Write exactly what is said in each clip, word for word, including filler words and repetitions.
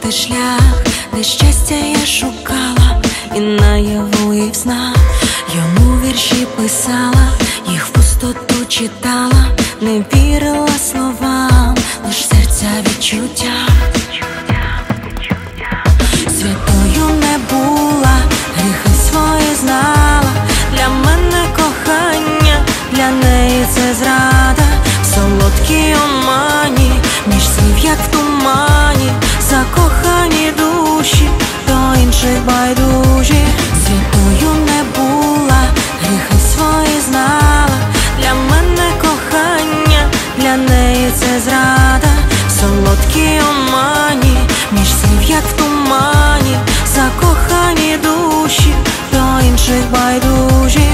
знайти шлях, де щастя я шукала, і наяву, і в снах йому вірші писала, їх в пустоту читала, не вірила словам, лиш серця відчуття. Святою не була, гріхи свої знала, для мене кохання, для неї це зрада. В солодкій омані, між слів, як в тумані, закохані душі, до інших байдужі. Святою не була, гріхи свої знала, для мене кохання, для неї це зрада. В солодкій омані, між слів, як в тумані, закохані душі, до інших байдужі.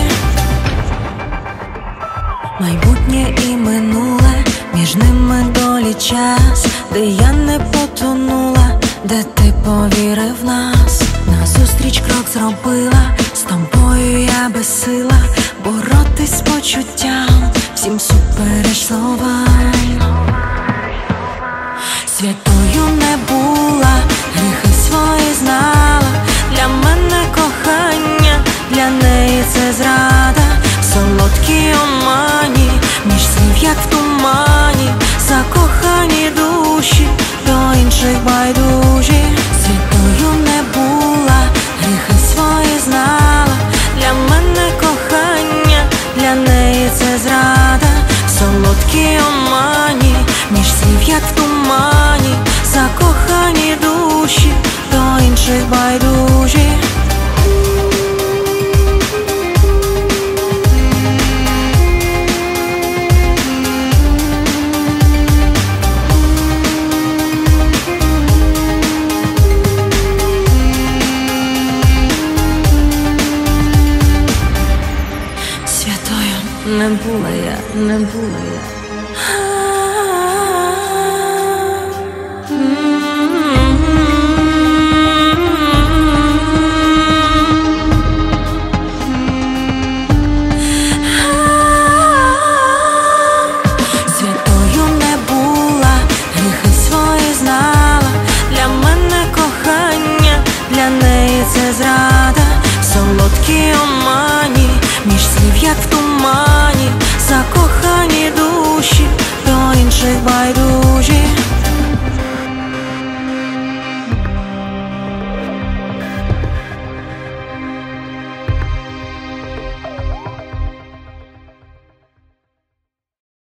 Майбутнє і минуле, між ними долі час, де я не потонула, де ти повірив в нас. Назустріч крок зробила, з тобою я безсила боротись з почуттям, всім супереч словам. Святою не була, гріхи свої знала, для мене кохання, для неї це зрада. В солодкій омані, між слів, як в тумані, закохані душі, до інших байдужі. Святою не була, гріхи свої знала, для мене кохання, для неї це зрада. В солодкій омані, між слів, як в тумані, закохані душі, до інших байдужі. Не була я, не була я. Святою не була, гріхи свої знала, для мене кохання, для неї це зрада. В солодкій омані, між слів, як в тумані, закохані душі, до інших байдужі.